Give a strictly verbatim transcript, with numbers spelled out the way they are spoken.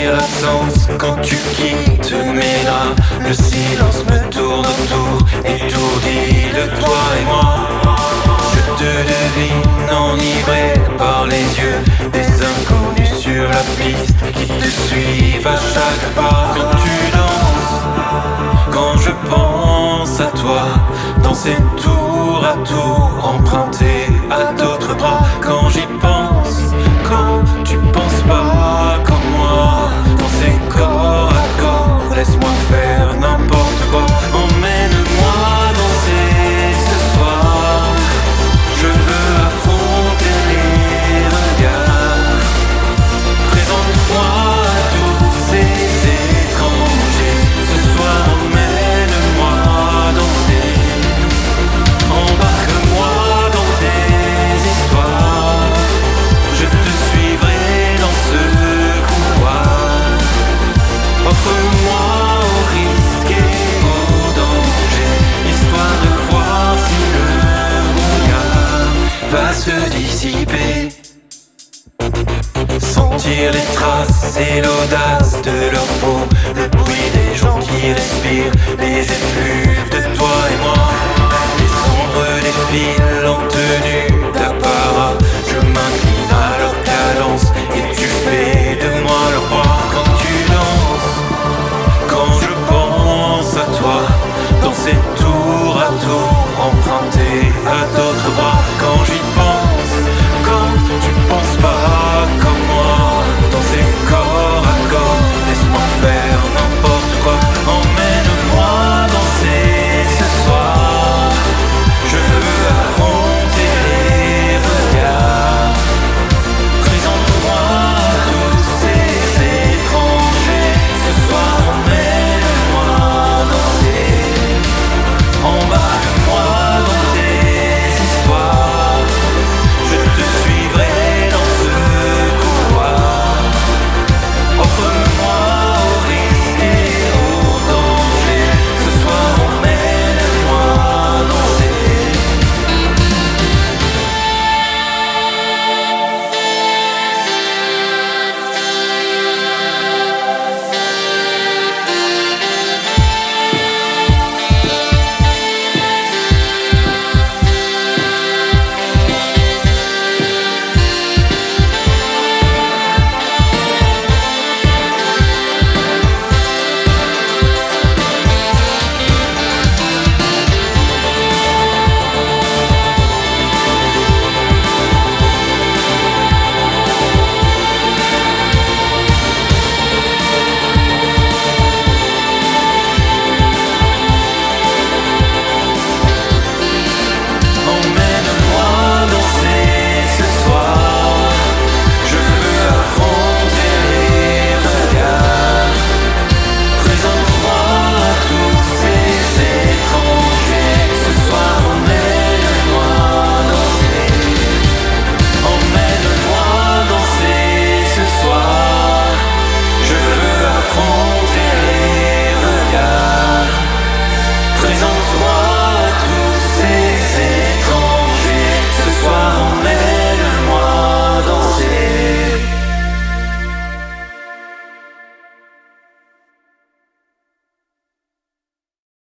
sentir l'absence quand tu quittes mes draps. Le silence me tourne autour, étourdi de toi et moi. Je te devine enivré par les yeux des inconnus sur la piste qui te suivent à chaque pas. Quand tu danses, quand je pense à toi, danser tour à tour, emprunté à d'autres bras. Quand j'y pense, quand tu penses pas comme moi, danser corps à corps, laisse-moi faire n'importe quoi. Emmène-moi danser ce soir, je veux affronter les regards. Présente-moi à tous ces étrangers, ce soir emmène-moi danser. Embarque-moi dans tes histoires, je te suivrai dans ce couloir. Offre-moi au risque et au danger, histoire de voir si le brouillard va se dissiper. Sentir les traces et l'audace de leur peau, le bruit des gens qui respirent, les effluves de toi et moi. Les ombres défilent en tenue